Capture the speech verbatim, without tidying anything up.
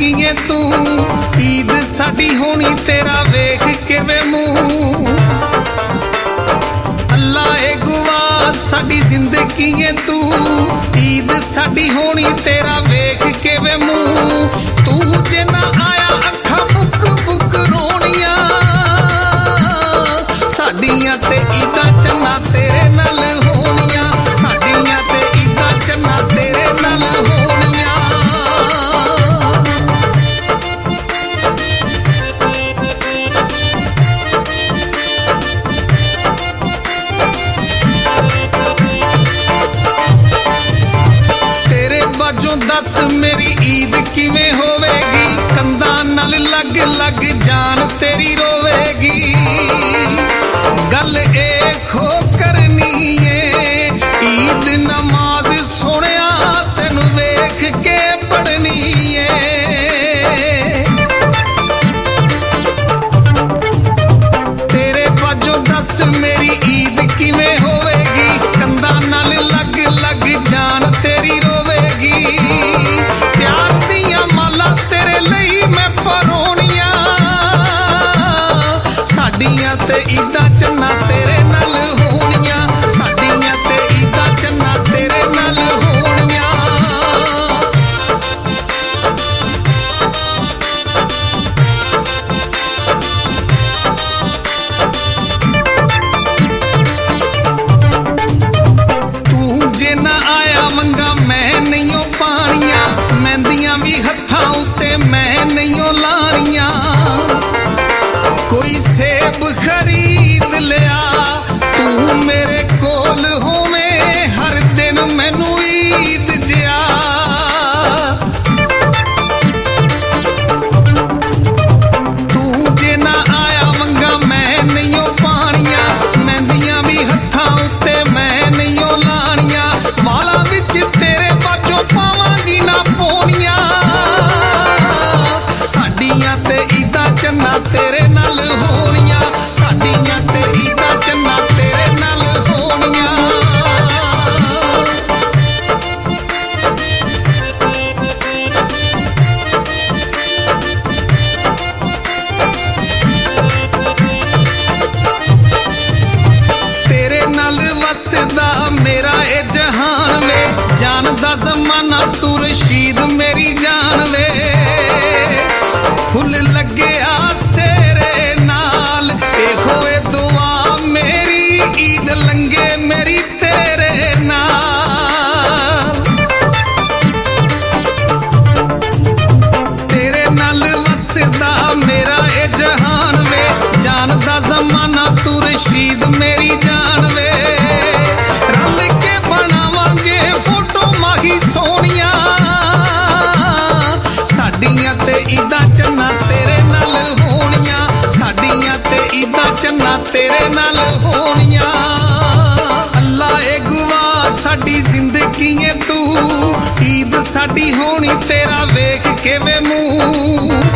जिंदगी है तू, ईद साडी होनी तेरा वेख के वे मुंह। अल्लाह ए गुआ साडी जिंदगी है तू, ईद साडी होनी तेरा वेख के वे मुंह। तू जे ना आया अखा बुक बुक रोनिया, साडियां ते ईदा चन्ना तेरे नाल होनिया, साडियां ते ईदा चन्ना तेरे नाल होनिया। तेरे बाजों दस मेरी ईद किवें होवेगी, कंधा नाल लग लग जान तेरी रोवेगी। गल ए खो करनी है ईद नमाज सोनिया, तेनू वेख के पढ़नी है। तेरे बाजों दस मेरी ईद किवें होवेगी, कंधा नाल लग लग जान तेरी रोवेगी। प्यार दियां माला तेरे लई मैं परोनिया, साडियां ते ईदा चन्ना तेरे नाल होनिया, साडियां ते ईदा चन्ना तेरे नाल होनिया। तू जे ना आया मंगा मैं नहीं पानिया, मेहंदियां भी हत्थां उत्ते मैं नहीं लानिया। कोई सेब खरीद लिया तू मेरे कोल होवे, हर दिन मैनू ईद जिया। तू जे ना आया मंगा मैं नहीं पानिया, मेहंदियां भी हत्थां उत्ते मैं नहीं लानिया। वाला विच तेरे बाजों पावांगी ना पोनिया, साडियां ते ईदा चन्ना तेरे नाल होनिया, साडियां ते ईदा चन्ना तेरे नाल होनिया। तेरे नाल वसदा मेरा ए जहान वे, जानदा ज़माना तू रशीद मेरी जान वे। फुल लगे सेरे नाल देखो ए दुआ मेरी, ईद लंगे मेरी तेरे नाल। तेरे नाल वसदा मेरा ए जहान वे, जानदा ज़माना तू रशीद मेरी जान वे। रल के बनावांगे फोटो माही सोनिया, साडियां ते ईदा चन्ना तेरे नाल होनिया, साडियां ते ईदा चन्ना तेरे नाल होनिया। अल्लाह ए गुआ साडी जिंदगी है तू, ईद साडी होनी तेरा वेख के वे मुंह।